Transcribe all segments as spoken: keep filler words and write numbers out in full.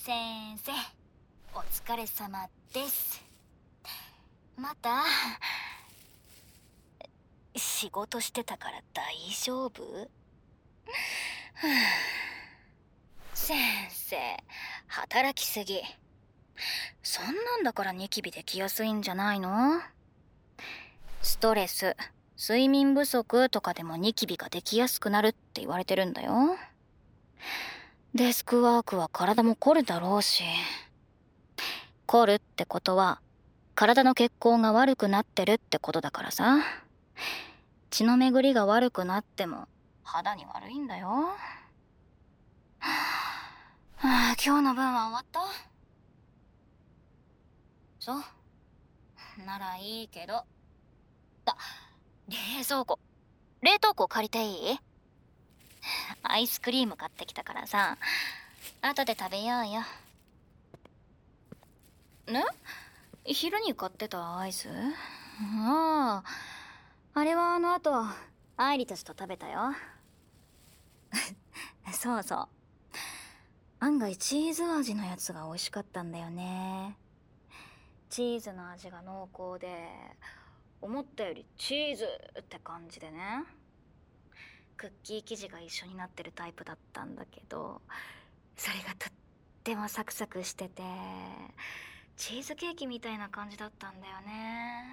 先生、お疲れ様です。また仕事してたから大丈夫？先生、働きすぎ。そんなんだからニキビできやすいんじゃないの？ストレス、睡眠不足とかでもニキビができやすくなるって言われてるんだよ。デスクワークは体も凝るだろうし。凝るってことは体の血行が悪くなってるってことだからさ。血の巡りが悪くなっても肌に悪いんだよ。はあ、今日の分は終わった？そうならいいけど。あ、冷蔵庫冷凍庫借りていい？アイスクリーム買ってきたからさ、後で食べようよ。ね？昼に買ってたアイス？ああ、あれはあの後アイリたちと食べたよ。そうそう、案外チーズ味のやつが美味しかったんだよね。チーズの味が濃厚で、思ったよりチーズって感じでね。クッキー生地が一緒になってるタイプだったんだけど、それがとってもサクサクしててチーズケーキみたいな感じだったんだよね。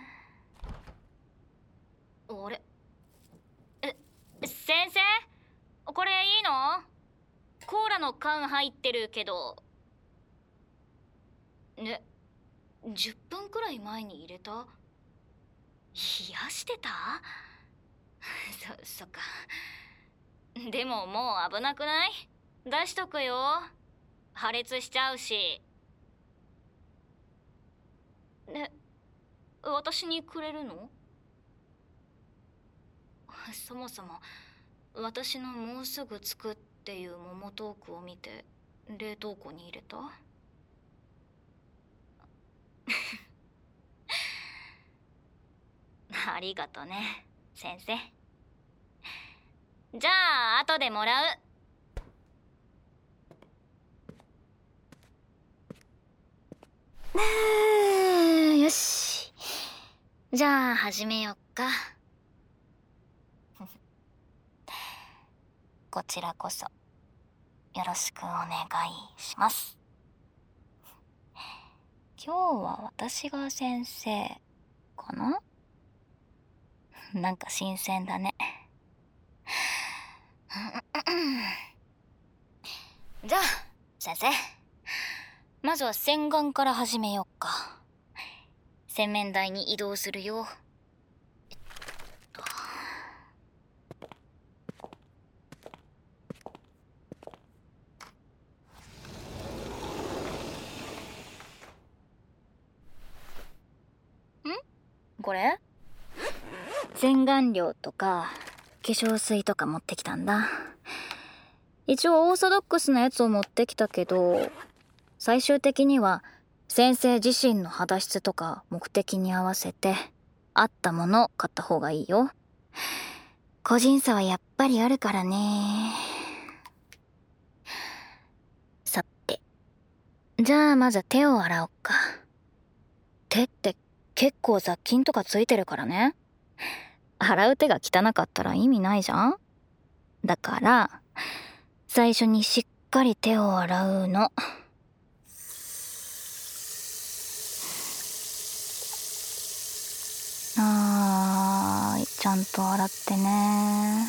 あれ？え、先生？これいいの？コーラの缶入ってるけど。ね、じゅっぷんくらい前に入れた？冷やしてた？そ、そっか。でももう危なくない？出しとくよ。破裂しちゃうし。ね、私にくれるの？そもそも私のもうすぐ着くっていうモモトークを見て冷凍庫に入れた？ありがとね、先生。じゃあ後でもらう。よし、じゃあ始めよっか。こちらこそよろしくお願いします。今日は私が先生かな？なんか新鮮だね。じゃあ先生、まずは洗顔から始めよっか。洗面台に移動するよ。ん？これ？洗顔料とか化粧水とか持ってきたんだ。一応オーソドックスなやつを持ってきたけど、最終的には先生自身の肌質とか目的に合わせて合ったものを買った方がいいよ。個人差はやっぱりあるからね。さて、じゃあまず手を洗おうか。手って結構雑菌とかついてるからね。洗う手が汚かったら意味ないじゃん。だから最初にしっかり手を洗うの。はーい、ちゃんと洗ってね。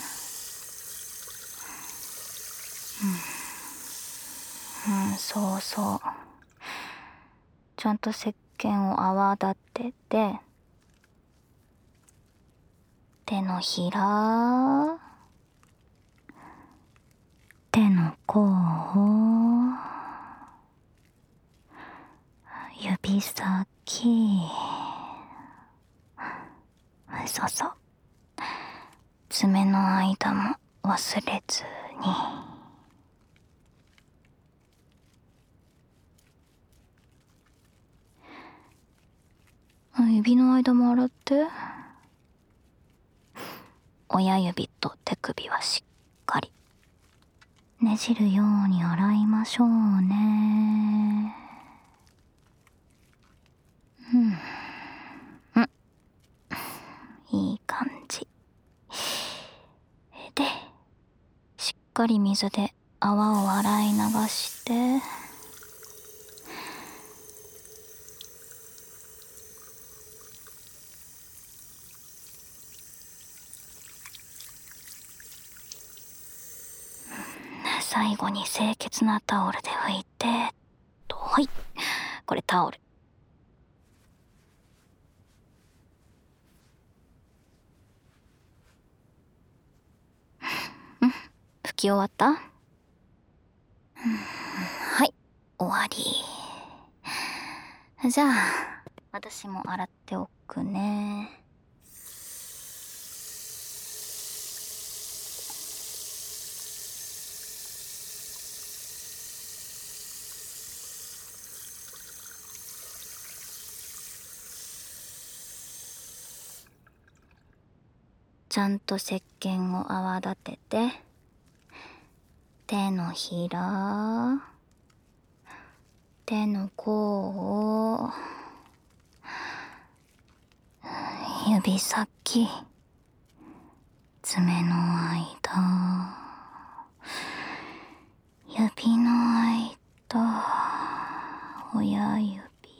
うん、うん、そうそう。ちゃんと石鹸を泡立てて、手のひら、手の甲、指先、そうそう、爪の間も忘れずに。指の間も洗って。親指と手首はしっかりねじるように洗いましょうね。うん、うん、いい感じで、しっかり水で泡を洗い流して、最後に清潔なタオルで拭いてと。はい、これタオル。うん、拭き終わった？はい、終わり。じゃあ私も洗っておくね。ちゃんと石鹸を泡立てて、手のひら、手の甲を、指先、爪の間、指の間、親指、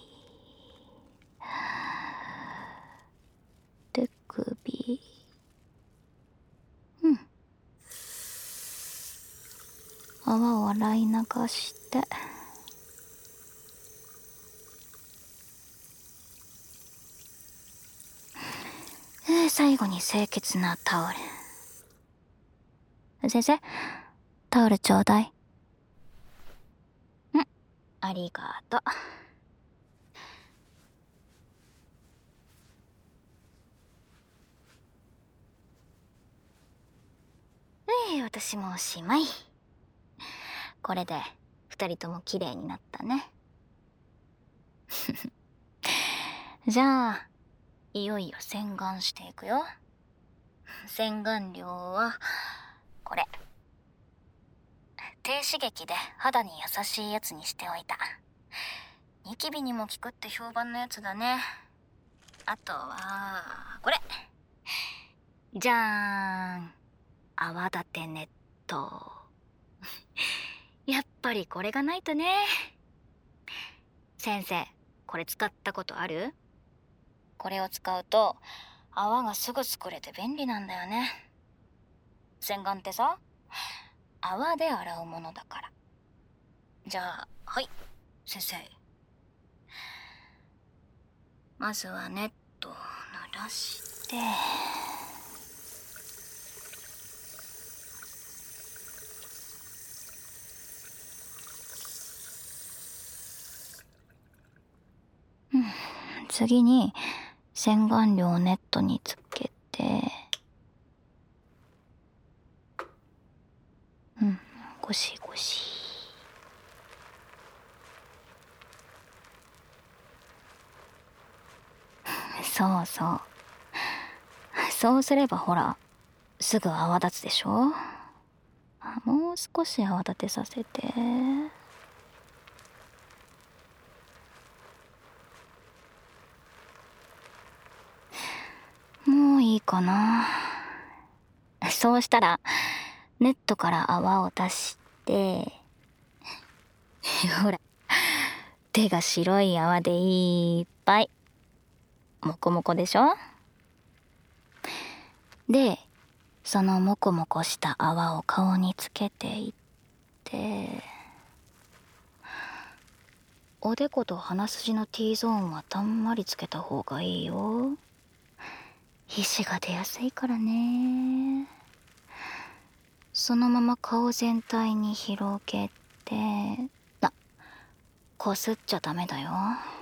手首、うん。泡を洗い流して、えー、最後に清潔なタオル。先生、タオルちょうだい。うん、ありがとう。えー、私もおしまい。これで二人とも綺麗になったね。じゃあいよいよ洗顔していくよ。洗顔料はこれ。低刺激で肌に優しいやつにしておいた。ニキビにも効くって評判のやつだね。あとはこれじゃーん、泡立てネット。やっぱりこれがないとね。先生、これ使ったことある？これを使うと泡がすぐ作れて便利なんだよね。洗顔ってさ、泡で洗うものだから。じゃあ、はい、先生。まずはネットを濡らして、うん、次に洗顔料をネットにつけて、うん、ゴシゴシ。そうそう。そうすればほら、すぐ泡立つでしょ。もう少し泡立てさせて。もういいかな。そうしたらネットから泡を出して、ほら、手が白い泡でいっぱい。モコモコでしょ。で、そのモコモコした泡を顔につけていって、おでこと鼻筋の T ゾーンはたんまりつけた方がいいよ。皮脂が出やすいからね。そのまま顔全体に広げて、あ、こすっちゃダメだよ。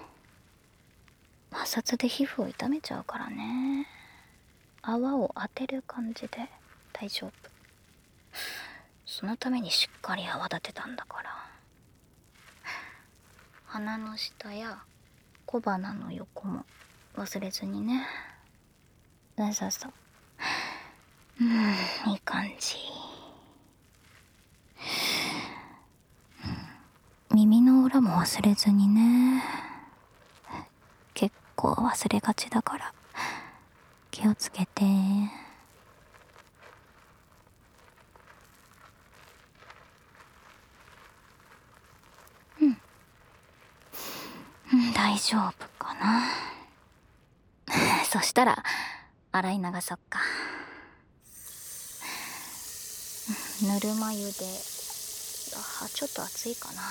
摩擦で皮膚を傷めちゃうからね。泡を当てる感じで大丈夫。そのためにしっかり泡立てたんだから。鼻の下や小鼻の横も忘れずにね。そうそうそう。うん、いい感じ。 も忘れずにね。結構忘れがちだから気をつけて。うん、うん、大丈夫かな。そしたら洗い流そっか。ぬるま湯で、あ、ちょっと熱いかな。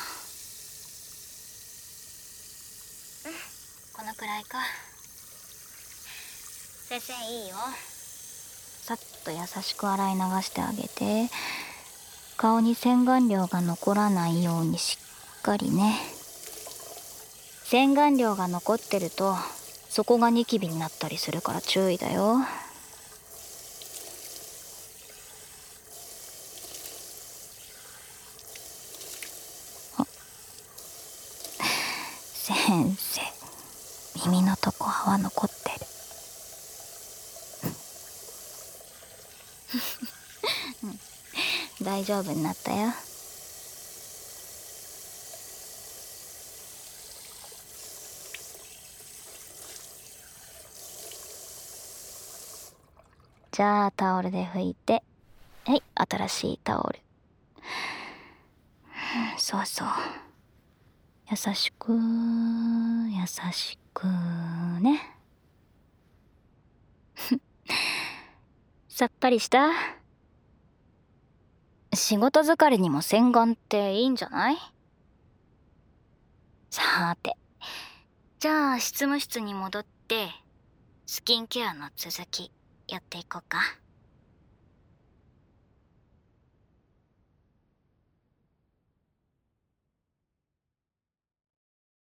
うん、このくらいか。先生いいよ。さっと優しく洗い流してあげて。顔に洗顔料が残らないようにしっかりね。洗顔料が残ってるとそこがニキビになったりするから注意だよ。先生、耳のとこ泡残ってる。大丈夫になったよ。じゃあタオルで拭いて。はい、新しいタオル。そうそう、優しく優しくね。さっぱりした？仕事疲れにも洗顔っていいんじゃない？さーて、じゃあ執務室に戻ってスキンケアの続きやっていこうか。